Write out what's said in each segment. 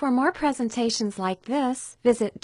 For more presentations like this, visit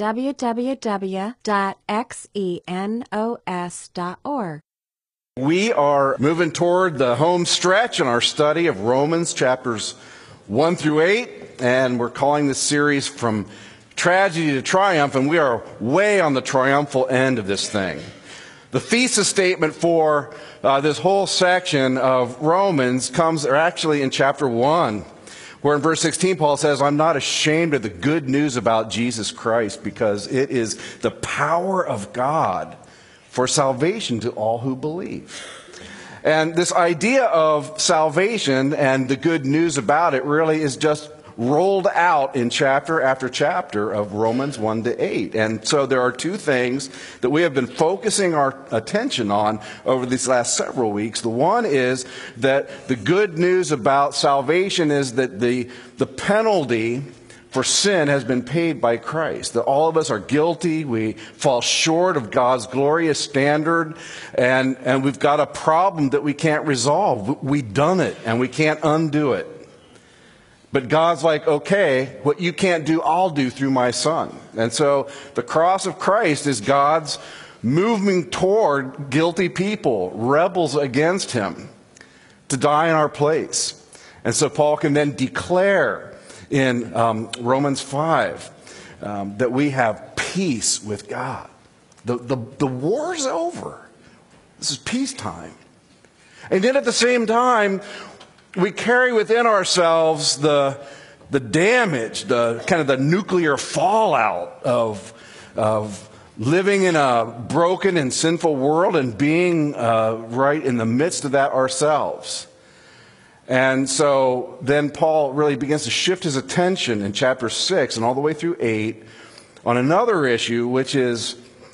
www.xenos.org. We are moving toward the home stretch in our study of Romans chapters 1 through 8, and we're calling this series From Tragedy to Triumph, and we are way on the triumphal end of this thing. The thesis statement for this whole section of Romans comes actually in chapter 1, where in verse 16 Paul says, I'm not ashamed of the good news about Jesus Christ, because it is the power of God for salvation to all who believe. And this idea of salvation and the good news about it really is just rolled out in chapter after chapter of Romans 1 to 8. And so there are two things that we have been focusing our attention on over these last several weeks. The one is that the good news about salvation is that the penalty for sin has been paid by Christ. That all of us are guilty. We fall short of God's glorious standard. And we've got a problem that we can't resolve. We've done it and we can't undo it. But God's like, okay, what you can't do, I'll do through my Son. And so the cross of Christ is God's moving toward guilty people, rebels against him, to die in our place. And so Paul can then declare in Romans 5 that we have peace with God. The war's over. This is peacetime. And then at the same time, we carry within ourselves the damage, the kind of the nuclear fallout of living in a broken and sinful world and being right in the midst of that ourselves. And so then Paul really begins to shift his attention in chapter 6 and all the way through 8 on another issue, which is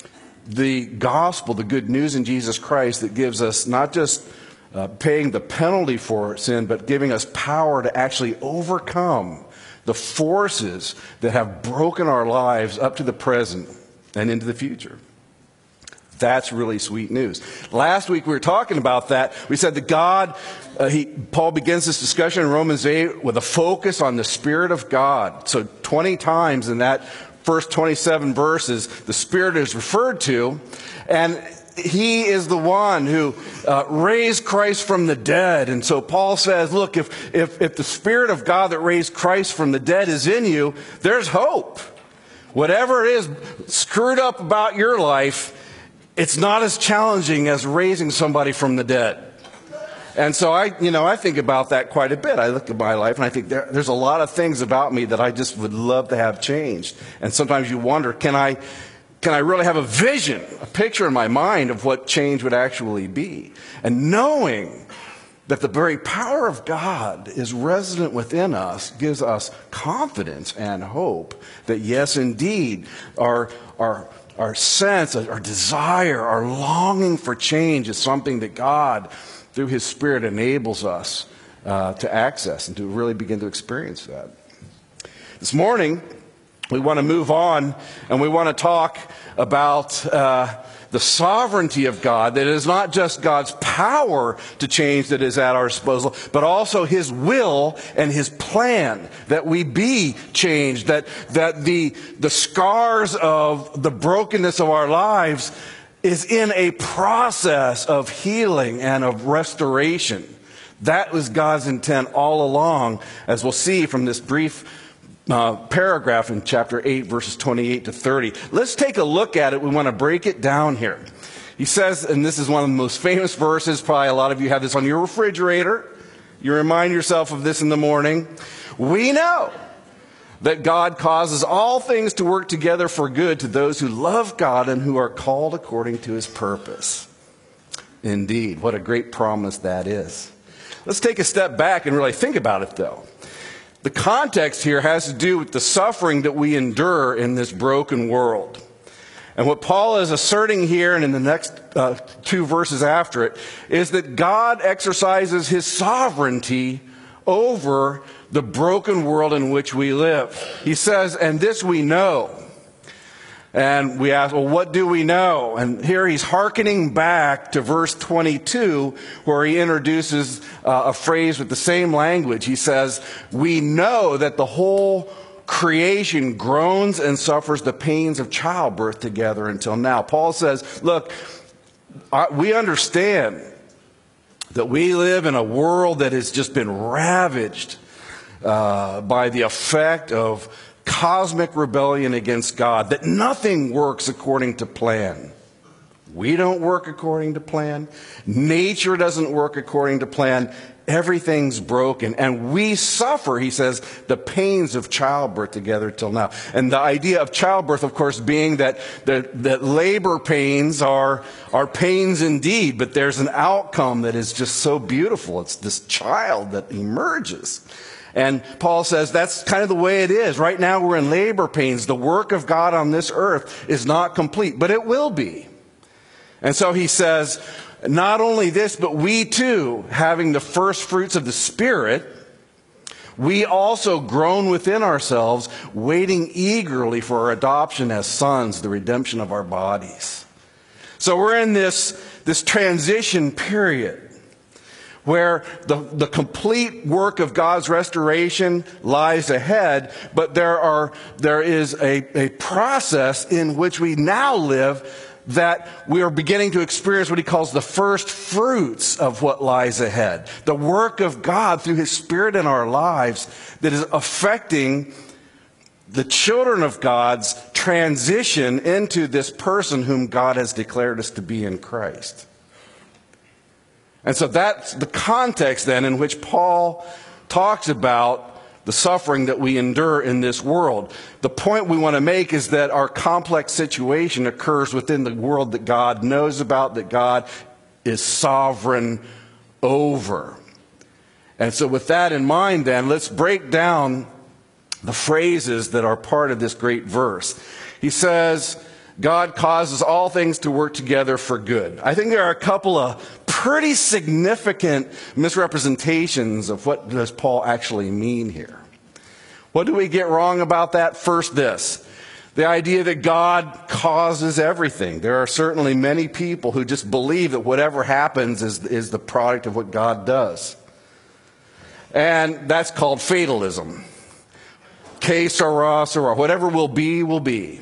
the gospel, the good news in Jesus Christ that gives us not just paying the penalty for sin, but giving us power to actually overcome the forces that have broken our lives up to the present and into the future. That's really sweet news. Last week we were talking about that. We said that God, Paul begins this discussion in Romans 8 with a focus on the Spirit of God. So 20 times in that first 27 verses, the Spirit is referred to, and he is the one who raised Christ from the dead. And so Paul says, look, if the Spirit of God that raised Christ from the dead is in you, there's hope. Whatever it is screwed up about your life, it's not as challenging as raising somebody from the dead. And so I think about that quite a bit. I look at my life and I think there's a lot of things about me that I just would love to have changed. And sometimes you wonder, can I really have a vision, a picture in my mind of what change would actually be? And knowing that the very power of God is resident within us gives us confidence and hope that yes, indeed, our sense, our desire, our longing for change is something that God, through His Spirit, enables us to access and to really begin to experience that. This morning, we want to move on and we want to talk about the sovereignty of God, that it is not just God's power to change that is at our disposal, but also His will and His plan that we be changed, that the scars of the brokenness of our lives is in a process of healing and of restoration. That was God's intent all along, as we'll see from this brief paragraph in chapter 8, verses 28 to 30. Let's take a look at it. We want to break it down here. He says, and this is one of the most famous verses, probably a lot of you have this on your refrigerator. You remind yourself of this in the morning. We know that God causes all things to work together for good to those who love God and who are called according to His purpose. Indeed, what a great promise that is. Let's take a step back and really think about it, though. The context here has to do with the suffering that we endure in this broken world. And what Paul is asserting here and in the next two verses after it is that God exercises His sovereignty over the broken world in which we live. He says, and this we know. And we ask, well, what do we know? And here he's hearkening back to verse 22, where he introduces a phrase with the same language. He says, we know that the whole creation groans and suffers the pains of childbirth together until now. Paul says, look, we understand that we live in a world that has just been ravaged by the effect of cosmic rebellion against God, that nothing works according to plan. We don't work according to plan. Nature doesn't work according to plan. Everything's broken. And we suffer, he says, the pains of childbirth together till now. And the idea of childbirth, of course, being that labor pains are pains indeed, but there's an outcome that is just so beautiful. It's this child that emerges. And Paul says that's kind of the way it is. Right now we're in labor pains. The work of God on this earth is not complete, but it will be. And so he says, not only this, but we too, having the first fruits of the Spirit, we also groan within ourselves, waiting eagerly for our adoption as sons, the redemption of our bodies. So we're in this transition period where the complete work of God's restoration lies ahead, but there is a process in which we now live that we are beginning to experience what he calls the first fruits of what lies ahead. The work of God through his Spirit in our lives that is affecting the children of God's transition into this person whom God has declared us to be in Christ. And so that's the context then in which Paul talks about the suffering that we endure in this world. The point we want to make is that our complex situation occurs within the world that God knows about, that God is sovereign over. And so with that in mind then, let's break down the phrases that are part of this great verse. He says, God causes all things to work together for good. I think there are a couple of pretty significant misrepresentations of what does Paul actually mean here. What do we get wrong about that? First, this. The idea that God causes everything. There are certainly many people who just believe that whatever happens is the product of what God does. And that's called fatalism. Que sera, sera. Whatever will be, will be.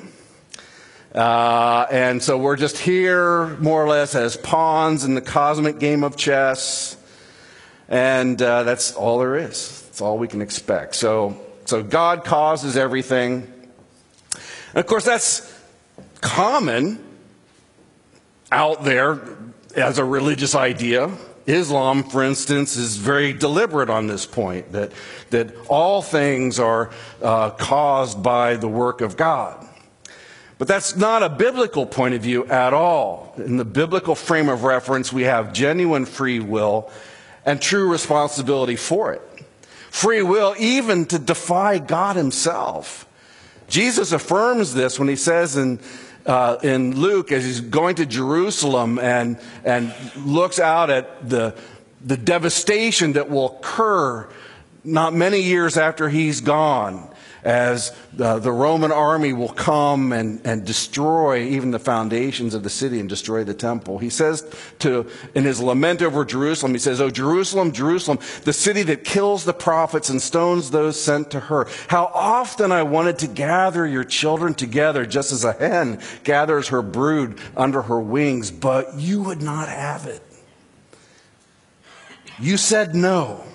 And so we're just here, more or less, as pawns in the cosmic game of chess. And that's all there is. That's all we can expect. So God causes everything. And of course, that's common out there as a religious idea. Islam, for instance, is very deliberate on this point, that all things are caused by the work of God. But that's not a biblical point of view at all. In the biblical frame of reference, we have genuine free will and true responsibility for it. Free will even to defy God himself. Jesus affirms this when he says in Luke, as he's going to Jerusalem and looks out at the devastation that will occur not many years after he's gone, as the Roman army will come and destroy even the foundations of the city and destroy the temple. He says in his lament over Jerusalem, he says, "O Jerusalem, Jerusalem, the city that kills the prophets and stones those sent to her. How often I wanted to gather your children together, just as a hen gathers her brood under her wings, but you would not have it. You said no."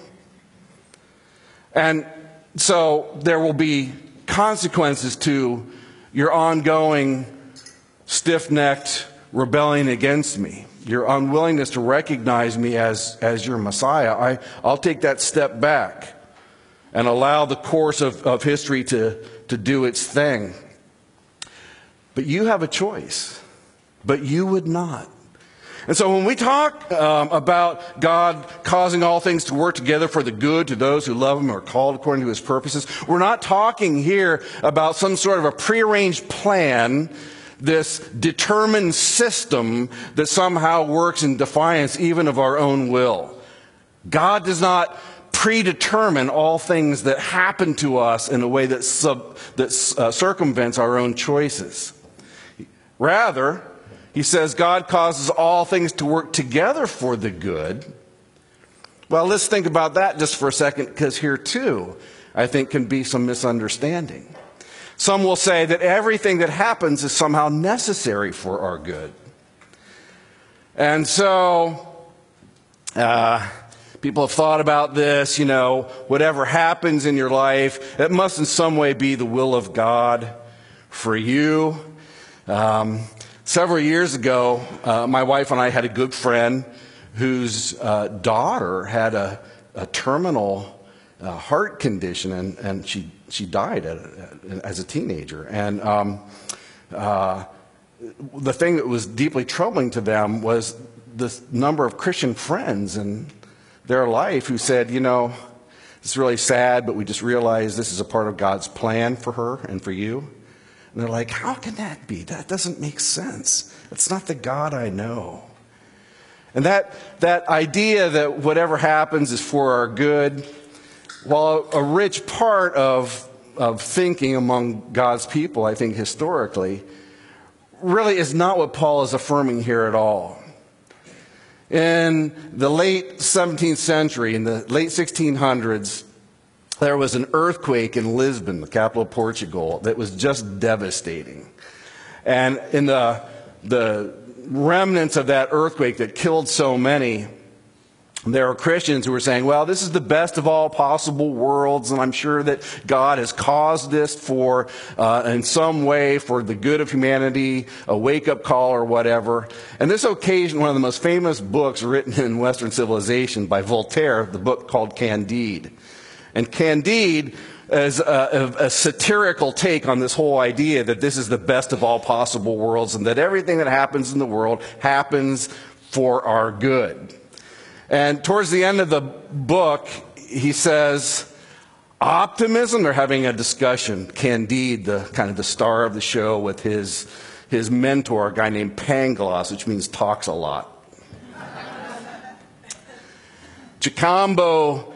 And so there will be consequences to your ongoing stiff-necked rebellion against me, your unwillingness to recognize me as your Messiah. I'll take that step back and allow the course of history to do its thing. But you have a choice. But you would not. And so when we talk about God causing all things to work together for the good to those who love him or are called according to his purposes, we're not talking here about some sort of a prearranged plan, this determined system that somehow works in defiance even of our own will. God does not predetermine all things that happen to us in a way that circumvents our own choices. Rather, he says God causes all things to work together for the good. Well, let's think about that just for a second, because here too, I think, can be some misunderstanding. Some will say that everything that happens is somehow necessary for our good. And so, people have thought about this, whatever happens in your life, it must in some way be the will of God for you. Several years ago, my wife and I had a good friend whose daughter had a terminal heart condition, and she died as a teenager. And the thing that was deeply troubling to them was the number of Christian friends in their life who said, it's really sad, but we just realized this is a part of God's plan for her and for you. And they're like, how can that be? That doesn't make sense. It's not the God I know. And that idea that whatever happens is for our good, while a rich part of thinking among God's people, I think historically, really is not what Paul is affirming here at all. In the late 17th century, in the late 1600s, there was an earthquake in Lisbon, the capital of Portugal, that was just devastating. And in the remnants of that earthquake that killed so many, there are Christians who are saying, well, this is the best of all possible worlds, and I'm sure that God has caused this for, in some way, for the good of humanity, a wake-up call or whatever. And this occasioned one of the most famous books written in Western civilization by Voltaire, the book called Candide. And Candide is a satirical take on this whole idea that this is the best of all possible worlds and that everything that happens in the world happens for our good. And towards the end of the book, he says, optimism, they're having a discussion. Candide, the star of the show, with his mentor, a guy named Pangloss, which means talks a lot. Chicambo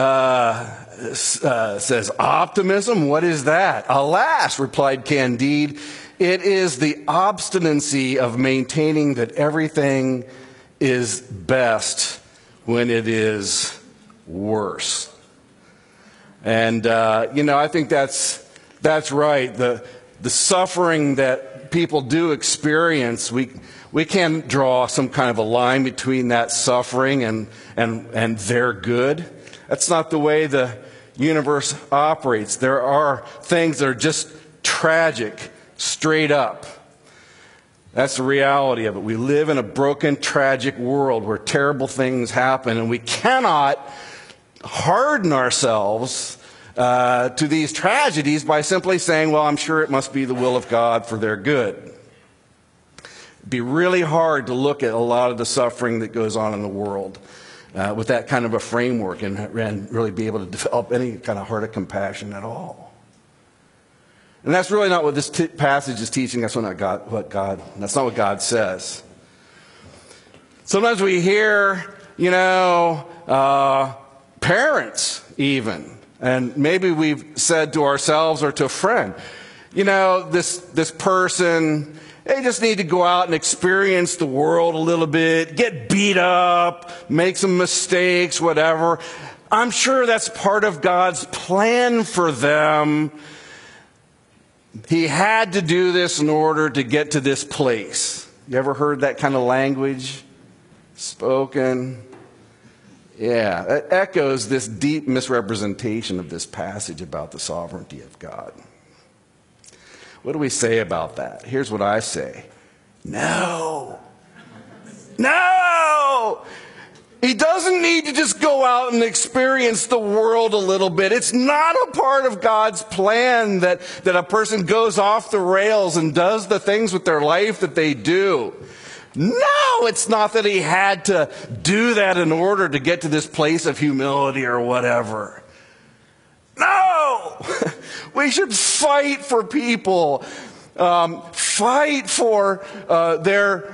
says, optimism? What is that? Alas, replied Candide, it is the obstinacy of maintaining that everything is best when it is worse. And, I think that's right. The suffering that people do experience, we can't draw some kind of a line between that suffering and their good. That's not the way the universe operates. There are things that are just tragic, straight up. That's the reality of it. We live in a broken, tragic world where terrible things happen, and we cannot harden ourselves to these tragedies by simply saying, well, I'm sure it must be the will of God for their good. It'd be really hard to look at a lot of the suffering that goes on in the world with that kind of a framework and really be able to develop any kind of heart of compassion at all. And that's really not what this passage is teaching. That's not what God says. Sometimes we hear, parents even, and maybe we've said to ourselves or to a friend, this person, they just need to go out and experience the world a little bit, get beat up, make some mistakes, whatever. I'm sure that's part of God's plan for them. He had to do this in order to get to this place. You ever heard that kind of language spoken? Yeah, it echoes this deep misrepresentation of this passage about the sovereignty of God. What do we say about that? Here's what I say. No! He doesn't need to just go out and experience the world a little bit. It's not a part of God's plan that a person goes off the rails and does the things with their life that they do. No, it's not that he had to do that in order to get to this place of humility or whatever. No! We should fight for people. Fight for their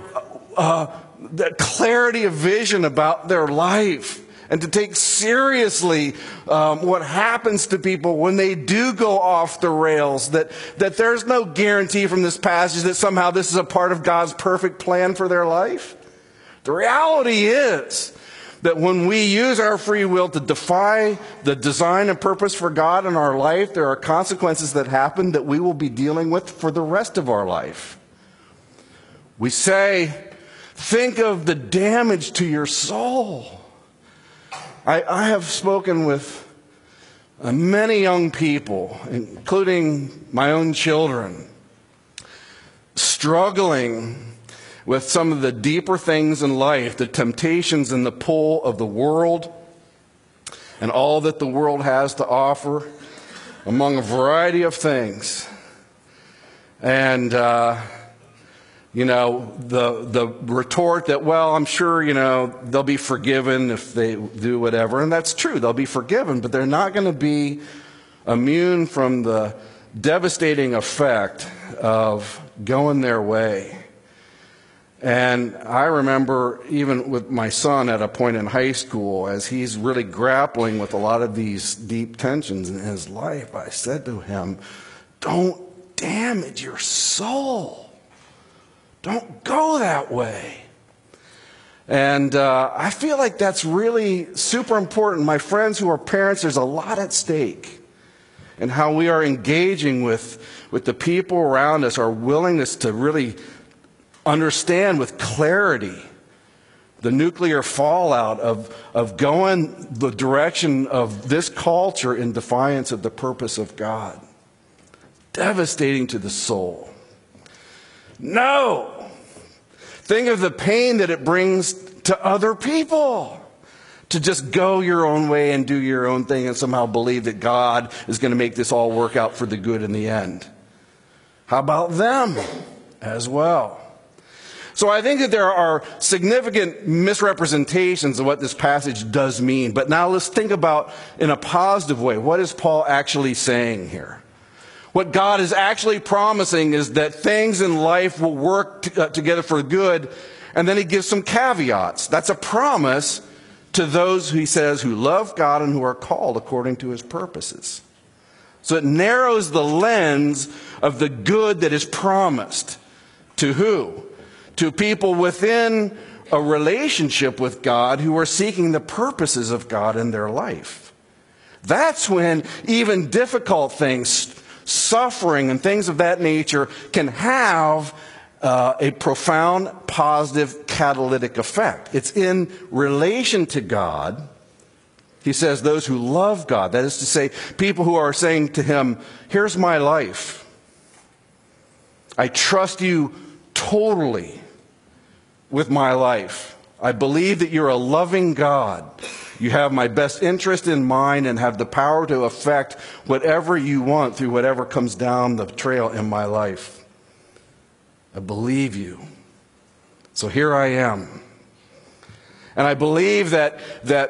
clarity of vision about their life, and to take seriously what happens to people when they do go off the rails, that there's no guarantee from this passage that somehow this is a part of God's perfect plan for their life. The reality is that when we use our free will to defy the design and purpose for God in our life, there are consequences that happen that we will be dealing with for the rest of our life. We say, think of the damage to your soul. I have spoken with many young people, including my own children, struggling with some of the deeper things in life, the temptations and the pull of the world, and all that the world has to offer, among a variety of things. And, the retort that, well, I'm sure, they'll be forgiven if they do whatever. And that's true, they'll be forgiven, but they're not going to be immune from the devastating effect of going their way. And I remember even with my son at a point in high school, as he's really grappling with a lot of these deep tensions in his life, I said to him, don't damage your soul. Don't go that way. And I feel like that's really super important. My friends who are parents, there's a lot at stake in how we are engaging with the people around us, our willingness to really understand with clarity the nuclear fallout of going the direction of this culture in defiance of the purpose of God. Devastating to the soul. No! Think of the pain that it brings to other people to just go your own way and do your own thing and somehow believe that God is going to make this all work out for the good in the end. How about them as well? So I think that there are significant misrepresentations of what this passage does mean. But now let's think about, in a positive way, what is Paul actually saying here? What God is actually promising is that things in life will work together for good, and then he gives some caveats. That's a promise to those, he says, who love God and who are called according to his purposes. So it narrows the lens of the good that is promised. To who? To people within a relationship with God who are seeking the purposes of God in their life. That's when even difficult things, suffering and things of that nature, can have a profound, positive, catalytic effect. It's in relation to God. He says those who love God, that is to say, people who are saying to him, here's my life. I trust you totally with my life. I believe that you're a loving God. You have my best interest in mind and have the power to affect whatever you want through whatever comes down the trail in my life. I believe you. So here I am. And I believe that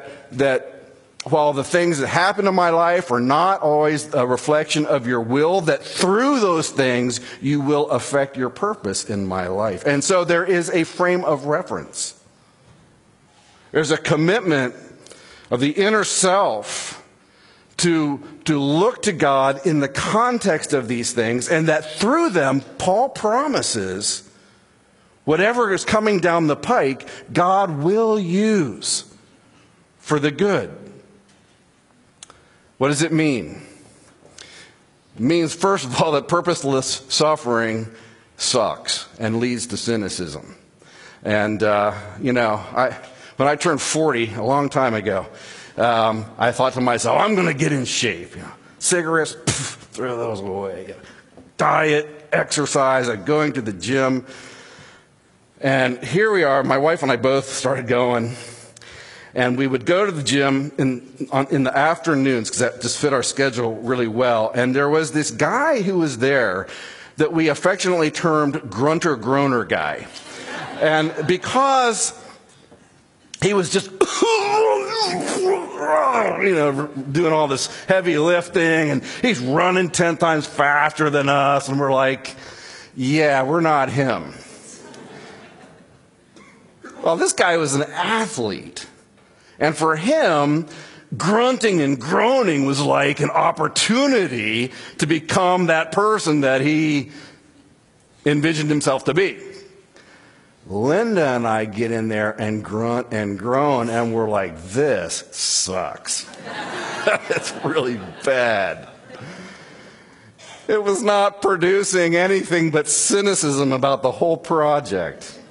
while the things that happen in my life are not always a reflection of your will, that through those things you will affect your purpose in my life. And so there is a frame of reference. There's a commitment of the inner self to look to God in the context of these things, and that through them, Paul promises whatever is coming down the pike, God will use for the good. What does it mean? It means, first of all, that purposeless suffering sucks and leads to cynicism. And, when I turned 40 a long time ago, I thought to myself, I'm going to get in shape. Cigarettes, throw those away. Diet, exercise, going to the gym. And here we are, my wife and I both started going. And we would go to the gym in the afternoons because that just fit our schedule really well. And there was this guy who was there that we affectionately termed Grunter Groaner guy. And because he was just, doing all this heavy lifting, and he's running 10 times faster than us, and we're like, yeah, we're not him. Well, this guy was an athlete. And for him, grunting and groaning was like an opportunity to become that person that he envisioned himself to be. Linda and I get in there and grunt and groan, and we're like, this sucks. It's really bad. It was not producing anything but cynicism about the whole project.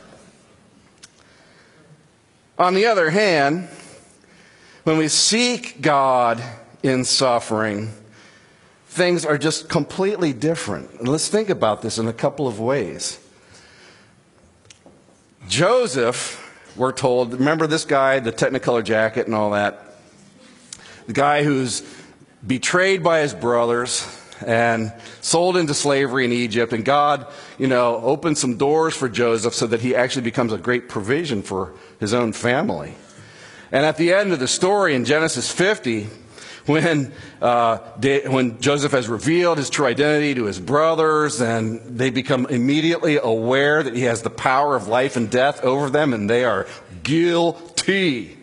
On the other hand, when we seek God in suffering, things are just completely different. And let's think about this in a couple of ways. Joseph, we're told, remember this guy, the Technicolor jacket and all that? The guy who's betrayed by his brothers and sold into slavery in Egypt. And God, opened some doors for Joseph so that he actually becomes a great provision for his own family. And at the end of the story in Genesis 50, when Joseph has revealed his true identity to his brothers, and they become immediately aware that he has the power of life and death over them, and they are guilty.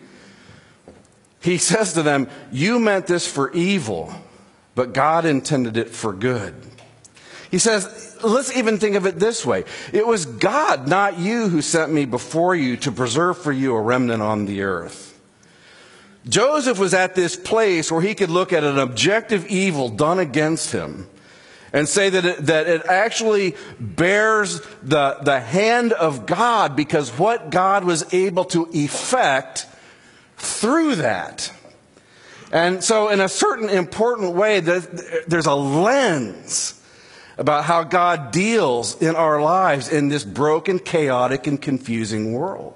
He says to them, you meant this for evil, but God intended it for good. He says, let's even think of it this way. It was God, not you, who sent me before you to preserve for you a remnant on the earth. Joseph was at this place where he could look at an objective evil done against him and say that it actually bears the hand of God, because what God was able to effect through that. And so in a certain important way, there's a lens about how God deals in our lives in this broken, chaotic, and confusing world.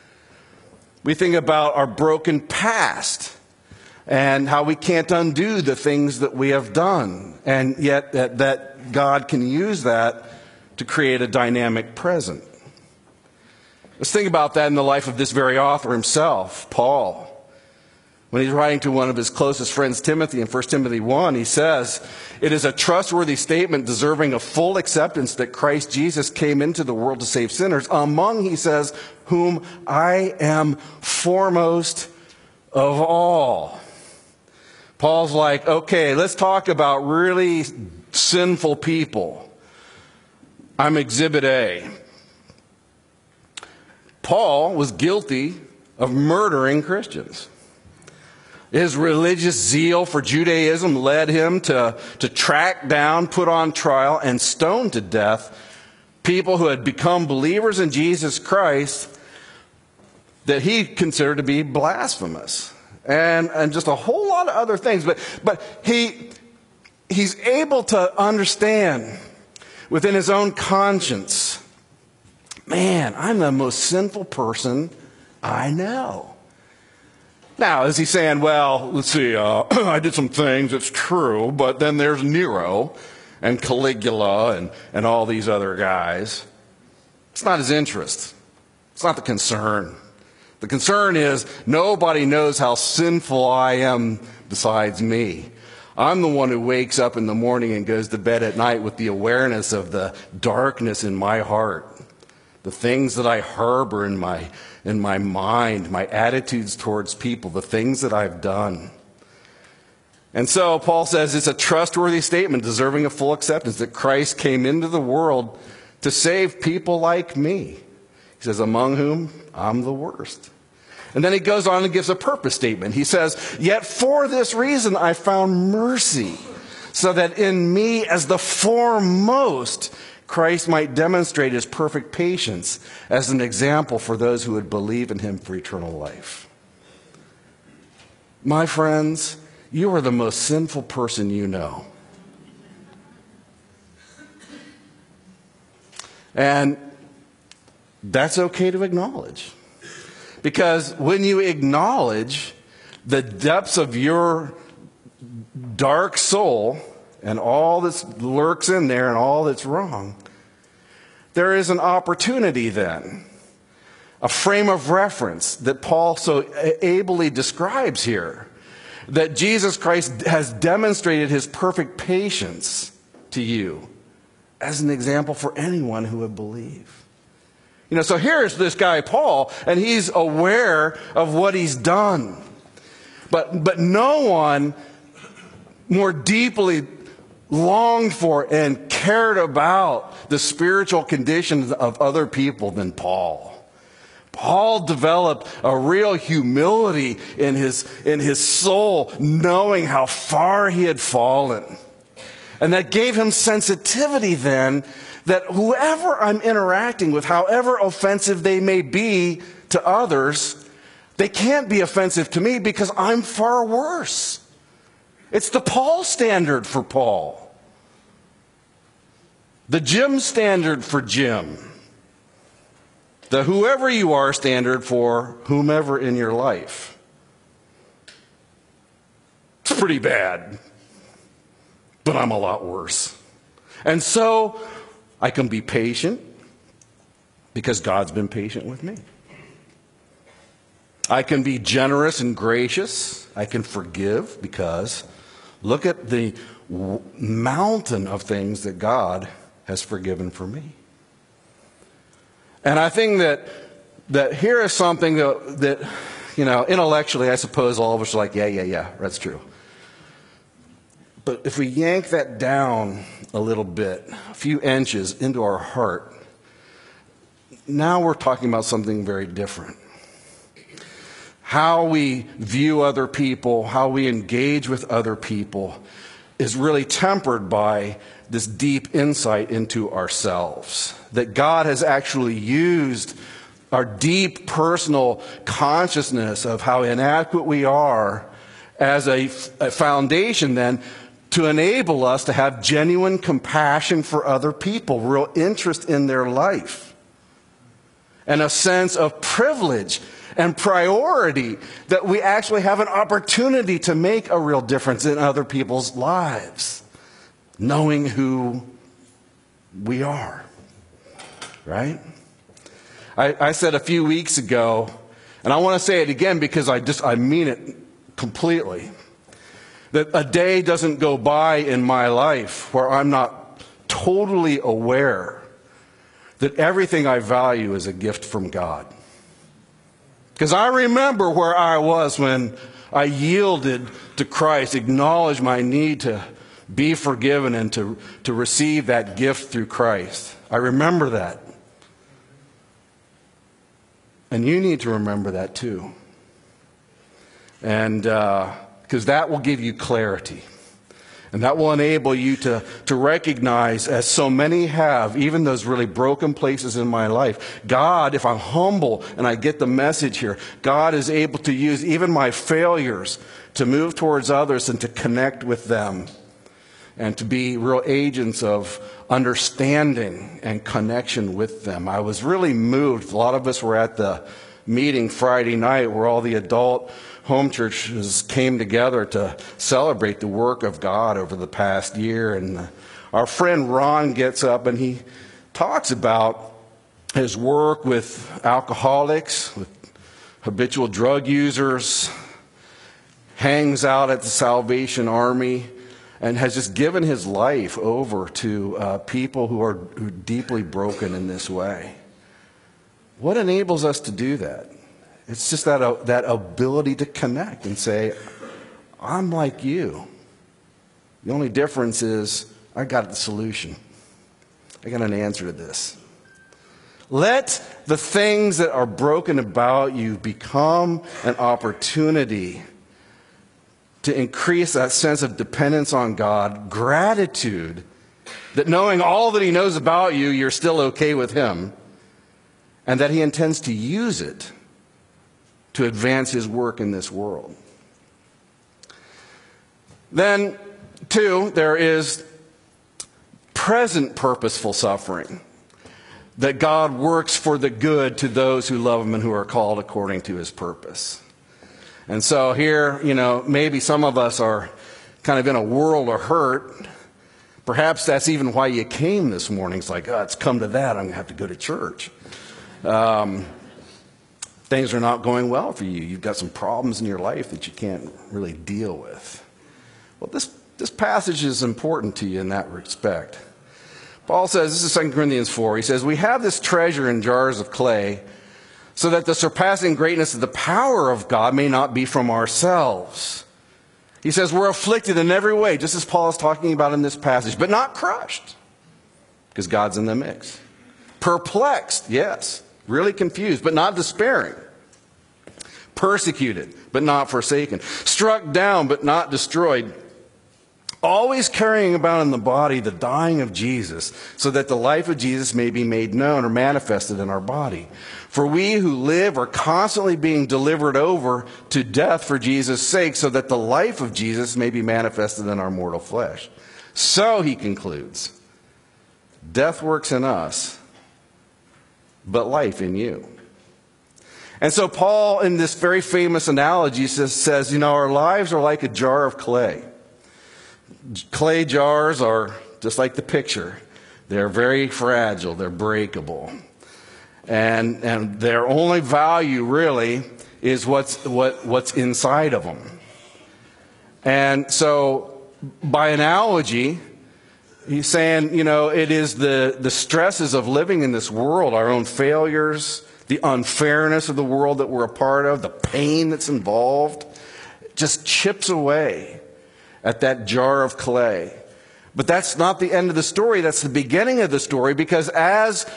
We think about our broken past and how we can't undo the things that we have done, and yet that God can use that to create a dynamic present. Let's think about that in the life of this very author himself, Paul. When he's writing to one of his closest friends, Timothy, in 1 Timothy 1, he says, it is a trustworthy statement deserving of full acceptance that Christ Jesus came into the world to save sinners, among, he says, whom I am foremost of all. Paul's like, okay, let's talk about really sinful people. I'm Exhibit A. Paul was guilty of murdering Christians. His religious zeal for Judaism led him to track down, put on trial, and stone to death people who had become believers in Jesus Christ that he considered to be blasphemous, and just a whole lot of other things. But he's able to understand within his own conscience, man, I'm the most sinful person I know. Now, is he saying, well, let's see, I did some things, it's true, but then there's Nero and Caligula and all these other guys. It's not his interest. It's not the concern. The concern is nobody knows how sinful I am besides me. I'm the one who wakes up in the morning and goes to bed at night with the awareness of the darkness in my heart, the things that I harbor in my mind, my attitudes towards people, the things that I've done. And so Paul says it's a trustworthy statement deserving of full acceptance that Christ came into the world to save people like me. He says, among whom I'm the worst. And then he goes on and gives a purpose statement. He says, yet for this reason I found mercy, so that in me as the foremost Christ might demonstrate his perfect patience as an example for those who would believe in him for eternal life. My friends, you are the most sinful person you know. And that's okay to acknowledge. Because when you acknowledge the depths of your dark soul and all that lurks in there and all that's wrong, there is an opportunity then, a frame of reference that Paul so ably describes here, that Jesus Christ has demonstrated his perfect patience to you as an example for anyone who would believe. So here's this guy, Paul, and he's aware of what he's done. But no one more deeply longed for and cared about the spiritual conditions of other people than Paul. Paul developed a real humility in his soul, knowing how far he had fallen. And that gave him sensitivity then that whoever I'm interacting with, however offensive they may be to others, they can't be offensive to me because I'm far worse. It's the Paul standard for Paul. The Jim standard for Jim. The whoever you are standard for whomever in your life. It's pretty bad, but I'm a lot worse. And so I can be patient because God's been patient with me. I can be generous and gracious. I can forgive because look at the mountain of things that God has forgiven for me. And I think that here is something that intellectually, I suppose all of us are like, yeah, that's true. But if we yank that down a little bit, a few inches into our heart, now we're talking about something very different. How we view other people, how we engage with other people is really tempered by this deep insight into ourselves. That God has actually used our deep personal consciousness of how inadequate we are as a foundation then to enable us to have genuine compassion for other people, real interest in their life, and a sense of privilege and priority that we actually have an opportunity to make a real difference in other people's lives, knowing who we are, right? I said a few weeks ago, and I want to say it again because I mean it completely, that a day doesn't go by in my life where I'm not totally aware that everything I value is a gift from God. Because I remember where I was when I yielded to Christ, acknowledged my need to be forgiven and to receive that gift through Christ. I remember that. And you need to remember that too. And because that will give you clarity. And that will enable you to recognize, as so many have, even those really broken places in my life, God, if I'm humble and I get the message here, God is able to use even my failures to move towards others and to connect with them and to be real agents of understanding and connection with them. I was really moved. A lot of us were at the meeting Friday night where all the adult home churches came together to celebrate the work of God over the past year. And our friend Ron gets up and he talks about his work with alcoholics, with habitual drug users, hangs out at the Salvation Army, and has just given his life over to people who are deeply broken in this way. What enables us to do that? It's just that ability to connect and say, I'm like you. The only difference is I got the solution. I got an answer to this. Let the things that are broken about you become an opportunity to increase that sense of dependence on God, gratitude, that knowing all that He knows about you, you're still okay with Him, and that He intends to use it to advance His work in this world. Then, two, there is present purposeful suffering, that God works for the good to those who love Him and who are called according to His purpose. And so here, maybe some of us are kind of in a world of hurt. Perhaps that's even why you came this morning. It's like, it's come to that, I'm going to have to go to church. Things are not going well for you. You've got some problems in your life that you can't really deal with. Well, this passage is important to you in that respect. Paul says, this is 2 Corinthians 4, he says, we have this treasure in jars of clay so that the surpassing greatness of the power of God may not be from ourselves. He says we're afflicted in every way, just as Paul is talking about in this passage, but not crushed. because God's in the mix. Perplexed, yes. Really confused, but not despairing. Persecuted, but not forsaken. Struck down, but not destroyed. Always carrying about in the body the dying of Jesus, so that the life of Jesus may be made known or manifested in our body. For we who live are constantly being delivered over to death for Jesus' sake, so that the life of Jesus may be manifested in our mortal flesh. So, he concludes, death works in us, but life in you. And so Paul, in this very famous analogy, says, our lives are like a jar of clay. Clay jars are just like the picture. They're very fragile. They're breakable. And their only value really is what's inside of them. And so by analogy, he's saying, it is the stresses of living in this world, our own failures, the unfairness of the world that we're a part of, the pain that's involved, just chips away at that jar of clay. But that's not the end of the story. That's the beginning of the story, because as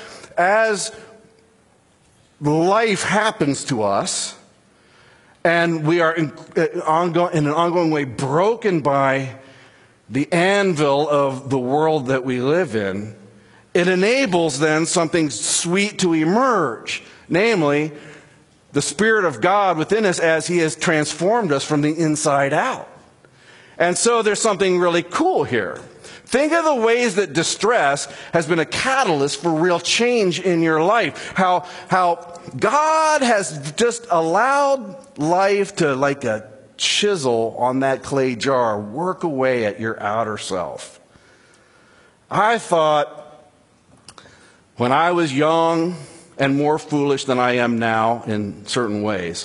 life happens to us, and we are in an ongoing way broken by the anvil of the world that we live in, it enables then something sweet to emerge, namely the Spirit of God within us as He has transformed us from the inside out. And so there's something really cool here. Think of the ways that distress has been a catalyst for real change in your life. How God has just allowed life to, like a chisel on that clay jar, work away at your outer self. I thought when I was young and more foolish than I am now in certain ways,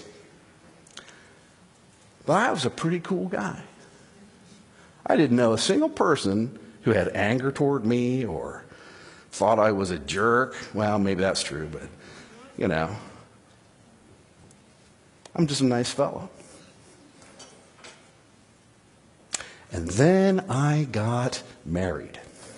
but I was a pretty cool guy. I didn't know a single person who had anger toward me or thought I was a jerk. Well, maybe that's true, but, I'm just a nice fellow. And then I got married.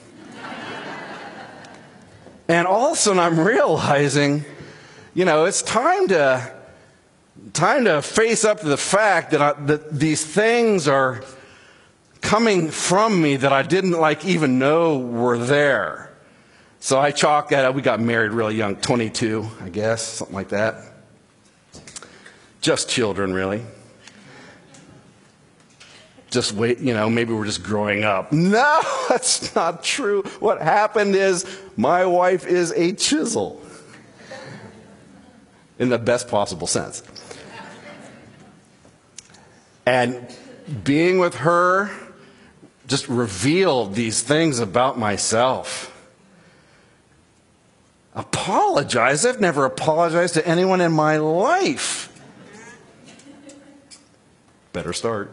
And all of a sudden I'm realizing, it's time to face up to the fact that these things are coming from me that I didn't even know were there. So I chalk that up. We got married really young, 22, I guess, something like that. Just children, really. Just wait, maybe we're just growing up. No, that's not true. What happened is my wife is a chisel. In the best possible sense. And being with her just revealed these things about myself. Apologize? I've never apologized to anyone in my life. Better start.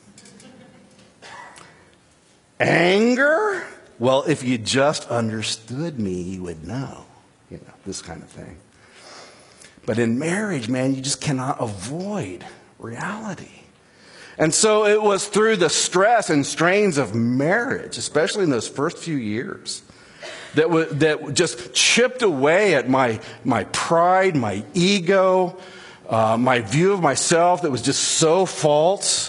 Anger? Well, if you just understood me, you would know. This kind of thing. But in marriage, man, you just cannot avoid reality. And so it was through the stress and strains of marriage, especially in those first few years, that just chipped away at my pride, my ego, my view of myself that was just so false.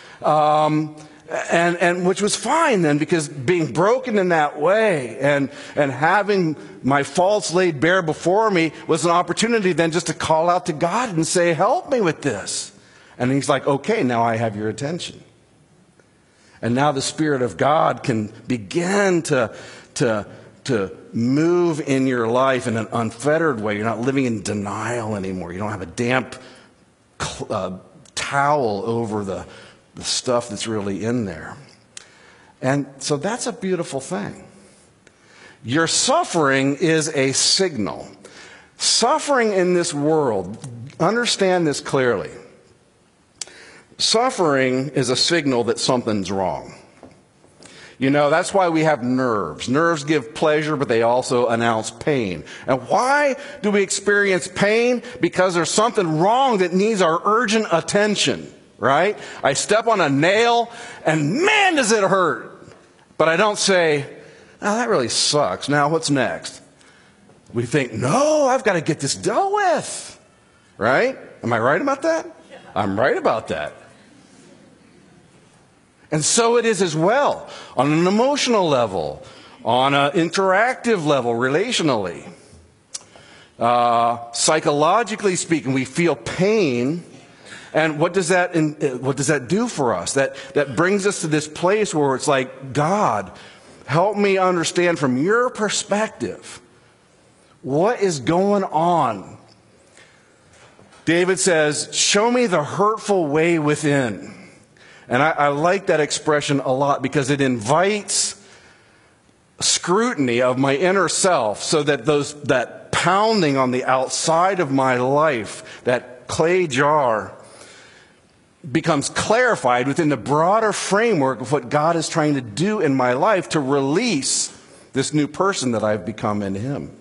And which was fine then, because being broken in that way and having my faults laid bare before me was an opportunity then just to call out to God and say, help me with this. And He's like, okay, now I have your attention. And now the Spirit of God can begin to move in your life in an unfettered way. You're not living in denial anymore. You don't have a damp towel over the stuff that's really in there. And so that's a beautiful thing. Your suffering is a signal. Suffering in this world, understand this clearly. Suffering is a signal that something's wrong. That's why we have nerves. Nerves give pleasure, but they also announce pain. And why do we experience pain? Because there's something wrong that needs our urgent attention, right? I step on a nail, and man, does it hurt. But I don't say, Now, that really sucks. Now, what's next? We think, no, I've got to get this dealt with. Right? Am I right about that? I'm right about that. And so it is as well, on an emotional level, on an interactive level, relationally. Psychologically speaking, we feel pain. And what does that do for us? That brings us to this place where it's like, God, help me understand from your perspective what is going on. David says, show me the hurtful way within. And I like that expression a lot because it invites scrutiny of my inner self so that that pounding on the outside of my life, that clay jar, becomes clarified within the broader framework of what God is trying to do in my life to release this new person that I've become in Him.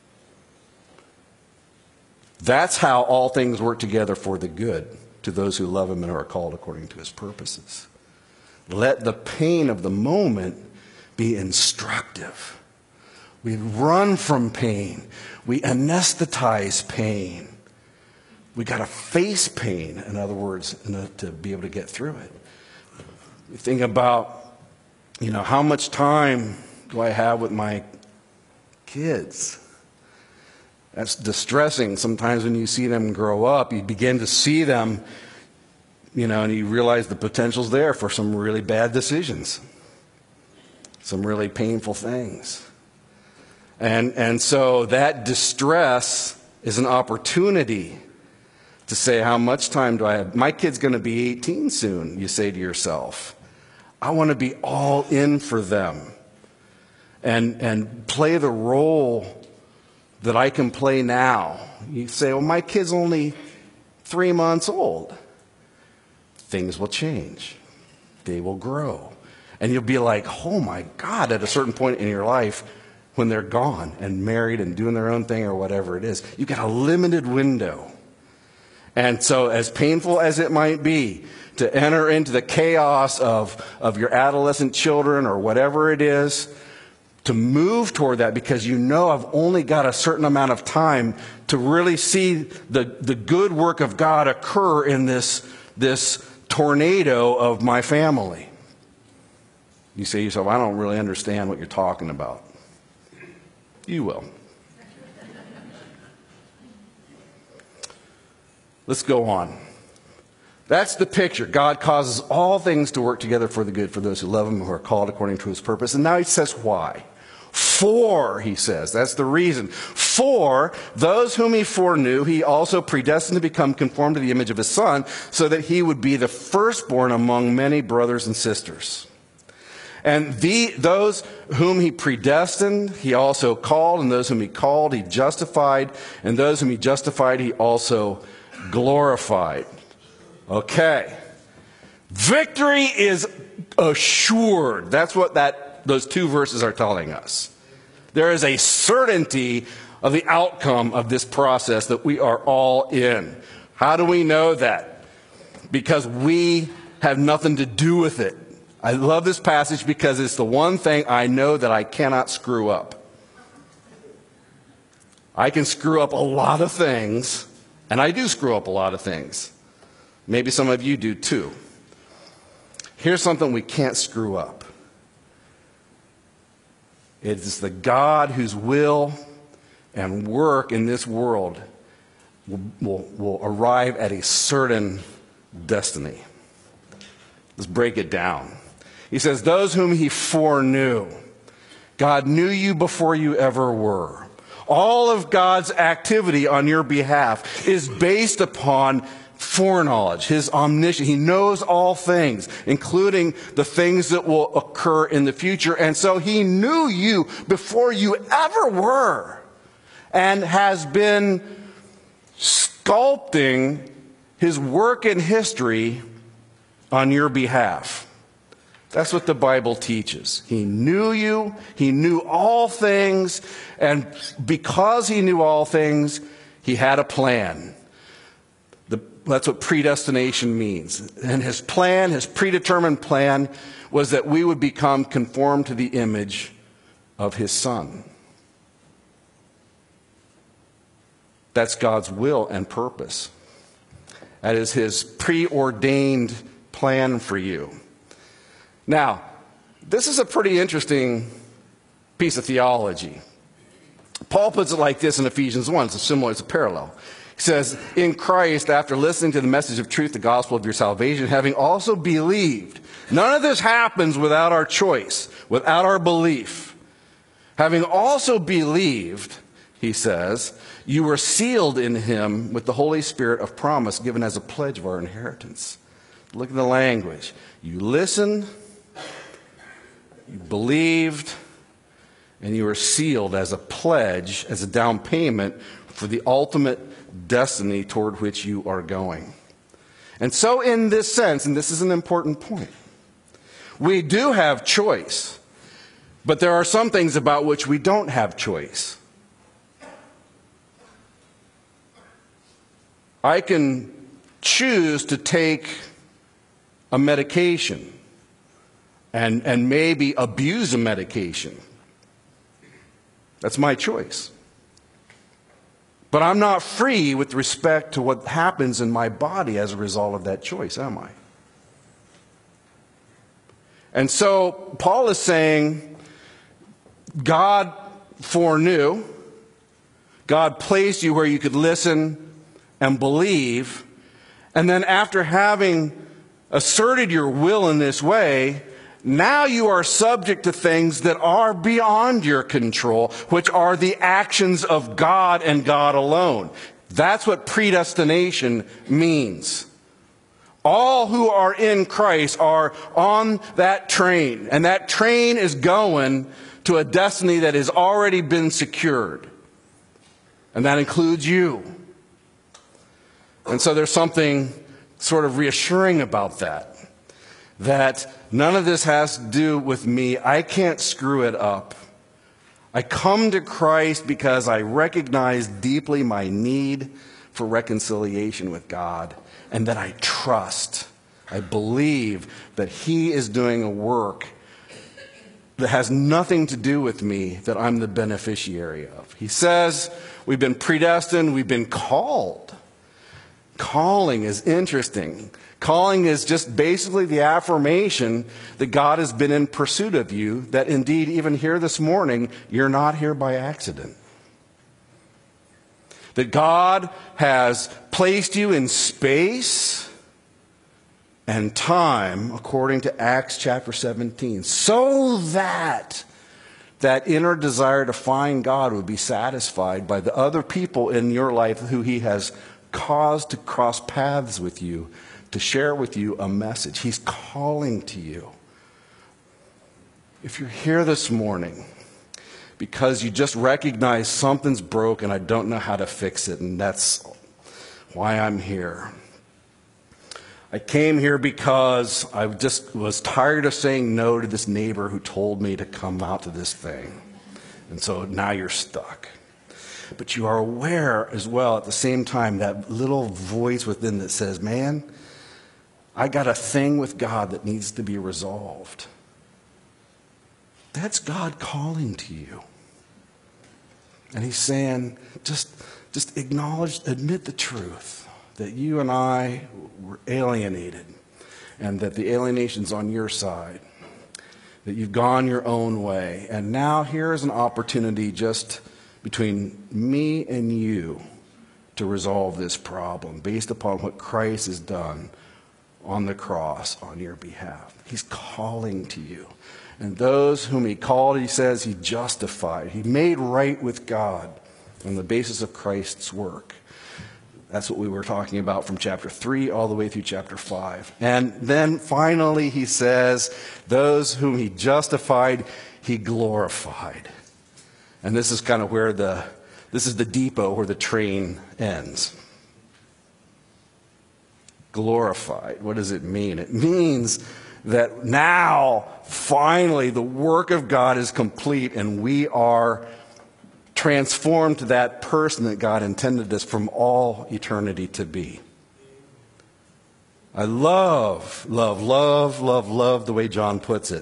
That's how all things work together for the good to those who love Him and are called according to His purposes. Let the pain of the moment be instructive. We run from pain. We anesthetize pain. We got to face pain, in other words, to be able to get through it. You think about, how much time do I have with my kids? That's distressing. Sometimes when you see them grow up, you begin to see them, and you realize the potential's there for some really bad decisions, some really painful things. And so that distress is an opportunity to say, how much time do I have? My kid's going to be 18 soon, you say to yourself. I want to be all in for them and play the role that I can play now. You say, well, my kid's only 3 months old. Things will change. They will grow. And you'll be like, oh my God, at a certain point in your life, when they're gone and married and doing their own thing or whatever it is, you've got a limited window. And so as painful as it might be to enter into the chaos of your adolescent children or whatever it is, to move toward that because I've only got a certain amount of time to really see the good work of God occur in this tornado of my family. You say to yourself, I don't really understand what you're talking about. You will. Let's go on. That's the picture. God causes all things to work together for the good for those who love Him, who are called according to His purpose. And now He says why. For, He says, that's the reason. For those whom He foreknew, He also predestined to become conformed to the image of His Son, so that He would be the firstborn among many brothers and sisters. And those whom He predestined, He also called, and those whom He called, He justified, and those whom He justified, He also glorified. Okay. Victory is assured. That's what those two verses are telling us. There is a certainty of the outcome of this process that we are all in. How do we know that? Because we have nothing to do with it. I love this passage because it's the one thing I know that I cannot screw up. I can screw up a lot of things, and I do screw up a lot of things. Maybe some of you do too. Here's something we can't screw up. It is the God whose will and work in this world will arrive at a certain destiny. Let's break it down. He says, those whom He foreknew. God knew you before you ever were. All of God's activity on your behalf is based upon foreknowledge, His omniscience. He knows all things, including the things that will occur in the future. And so He knew you before you ever were and has been sculpting His work in history on your behalf. That's what the Bible teaches. He knew you. He knew all things. And because He knew all things, He had a plan. That's what predestination means. And His plan, His predetermined plan, was that we would become conformed to the image of his Son. That's God's will and purpose. That is his preordained plan for you. Now, this is a pretty interesting piece of theology. Paul puts it like this in Ephesians 1. It's a parallel. He says, in Christ, after listening to the message of truth, the gospel of your salvation, having also believed. None of this happens without our choice, without our belief. Having also believed, he says, you were sealed in him with the Holy Spirit of promise given as a pledge of our inheritance. Look at the language. You listened, you believed, and you were sealed as a pledge, as a down payment for the ultimate destiny toward which you are going. And so in this sense, and this is an important point, we do have choice, but there are some things about which we don't have choice. I can choose to take a medication and maybe abuse a medication. That's my choice. But I'm not free with respect to what happens in my body as a result of that choice, am I? And so Paul is saying God foreknew, God placed you where you could listen and believe, and then after having asserted your will in this way, now you are subject to things that are beyond your control, which are the actions of God and God alone. That's what predestination means. All who are in Christ are on that train, and that train is going to a destiny that has already been secured. And that includes you. And so there's something sort of reassuring about that none of this has to do with me. I can't screw it up. I come to Christ because I recognize deeply my need for reconciliation with God, and that I trust, I believe that he is doing a work that has nothing to do with me, that I'm the beneficiary of. He says we've been predestined, we've been called. Calling is interesting. Calling is just basically the affirmation that God has been in pursuit of you, that indeed even here this morning, you're not here by accident. That God has placed you in space and time, according to Acts chapter 17, so that that inner desire to find God would be satisfied by the other people in your life who he has caused to cross paths with you, to share with you a message. He's calling to you. If you're here this morning because you just recognize something's broken, I don't know how to fix it, and that's why I'm here. I came here because I just was tired of saying no to this neighbor who told me to come out to this thing. And so now you're stuck. But you are aware as well at the same time, that little voice within that says, man, I got a thing with God that needs to be resolved. That's God calling to you. And he's saying, just acknowledge, admit the truth, that you and I were alienated, and that the alienation's on your side, that you've gone your own way. And now here's an opportunity just between me and you to resolve this problem based upon what Christ has done on the cross on your behalf. He's calling to you. And those whom he called, he says, he justified. He made right with God on the basis of Christ's work. That's what we were talking about from chapter 3 all the way through chapter 5. And then finally he says, those whom he justified, he glorified. And this is kind of where this is the depot where the train ends. Glorified. What does it mean? It means that now, finally, the work of God is complete and we are transformed to that person that God intended us from all eternity to be. I love the way John puts it.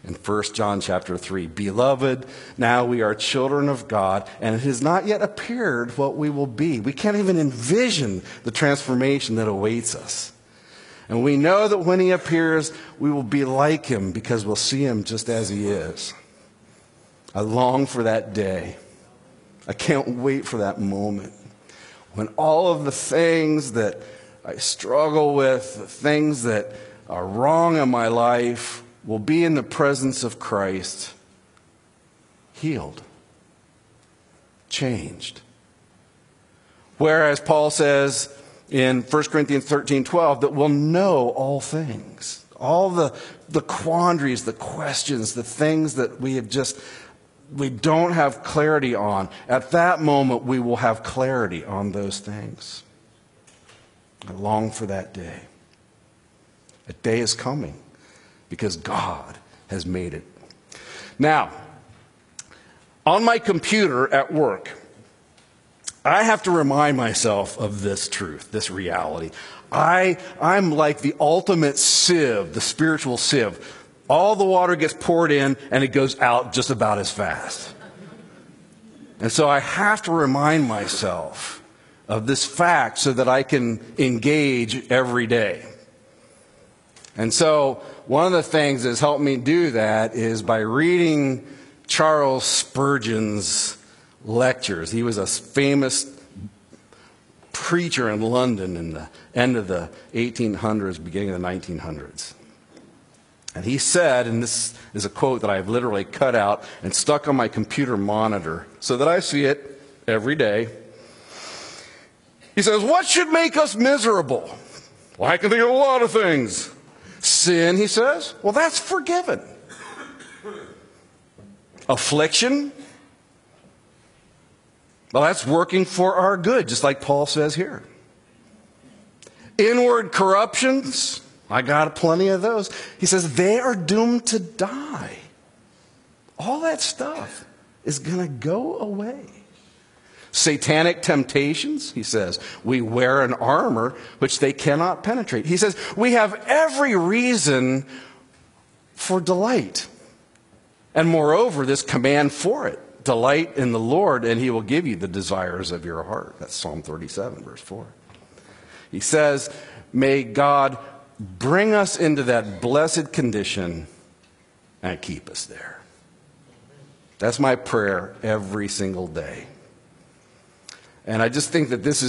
in 1 John chapter 3. Beloved, now we are children of God, and it has not yet appeared what we will be. We can't even envision the transformation that awaits us. And we know that when he appears, we will be like him because we'll see him just as he is. I long for that day. I can't wait for that moment when all of the things that I struggle with, the things that are wrong in my life, will be in the presence of Christ, healed, changed. Whereas Paul says in 1 Corinthians 13:12 that we'll know all things, all the quandaries, the questions, the things that we don't have clarity on. At that moment, we will have clarity on those things. I long for that day. A day is coming because God has made it. Now, on my computer at work, I have to remind myself of this truth, this reality. I'm like the ultimate sieve, the spiritual sieve. All the water gets poured in and it goes out just about as fast. And so I have to remind myself of this fact so that I can engage every day. And so one of the things that's helped me do that is by reading Charles Spurgeon's lectures. He was a famous preacher in London in the end of the 1800s, beginning of the 1900s. And he said, and this is a quote that I've literally cut out and stuck on my computer monitor so that I see it every day. He says, what should make us miserable? Well, I can think of a lot of things. Sin, he says, well, that's forgiven. Affliction, well, that's working for our good, just like Paul says here. Inward corruptions, I got plenty of those. He says they are doomed to die. All that stuff is going to go away. Satanic temptations, he says, we wear an armor which they cannot penetrate. He says we have every reason for delight. And moreover, this command for it. Delight in the Lord, and he will give you the desires of your heart. That's Psalm 37, verse 4. He says, may God bring us into that blessed condition and keep us there. That's my prayer every single day. And I just think that this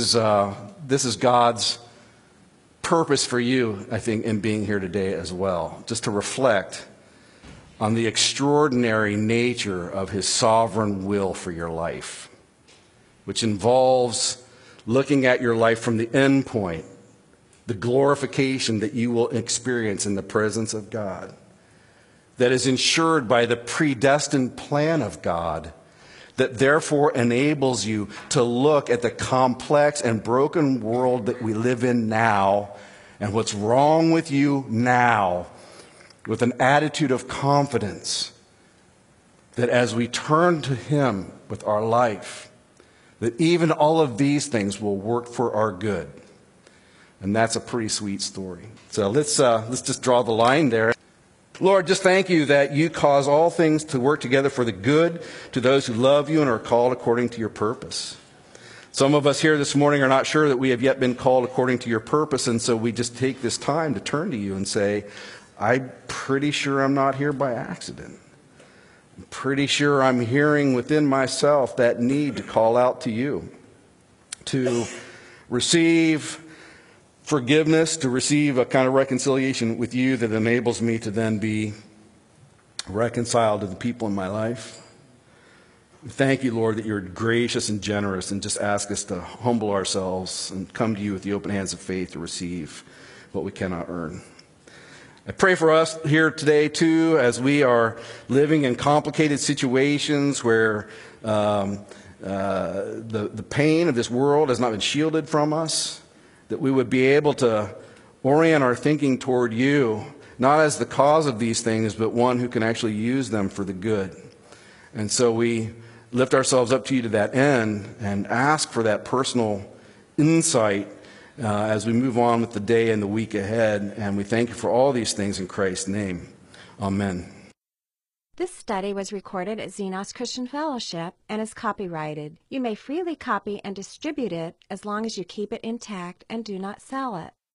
is God's purpose for you, I think, in being here today as well. Just to reflect on the extraordinary nature of his sovereign will for your life, which involves looking at your life from the end point, the glorification that you will experience in the presence of God, that is ensured by the predestined plan of God, that therefore enables you to look at the complex and broken world that we live in now and what's wrong with you now with an attitude of confidence that as we turn to him with our life, that even all of these things will work for our good. And that's a pretty sweet story. So let's just draw the line there. Lord, just thank you that you cause all things to work together for the good to those who love you and are called according to your purpose. Some of us here this morning are not sure that we have yet been called according to your purpose, and so we just take this time to turn to you and say, I'm pretty sure I'm not here by accident. I'm pretty sure I'm hearing within myself that need to call out to you, to receive forgiveness, to receive a kind of reconciliation with you that enables me to then be reconciled to the people in my life. Thank you, Lord, that you're gracious and generous, and just ask us to humble ourselves and come to you with the open hands of faith to receive what we cannot earn. I pray for us here today, too, as we are living in complicated situations where the pain of this world has not been shielded from us, that we would be able to orient our thinking toward you, not as the cause of these things, but one who can actually use them for the good. And so we lift ourselves up to you to that end and ask for that personal insight as we move on with the day and the week ahead. And we thank you for all these things in Christ's name. Amen. This study was recorded at Xenos Christian Fellowship and is copyrighted. You may freely copy and distribute it as long as you keep it intact and do not sell it.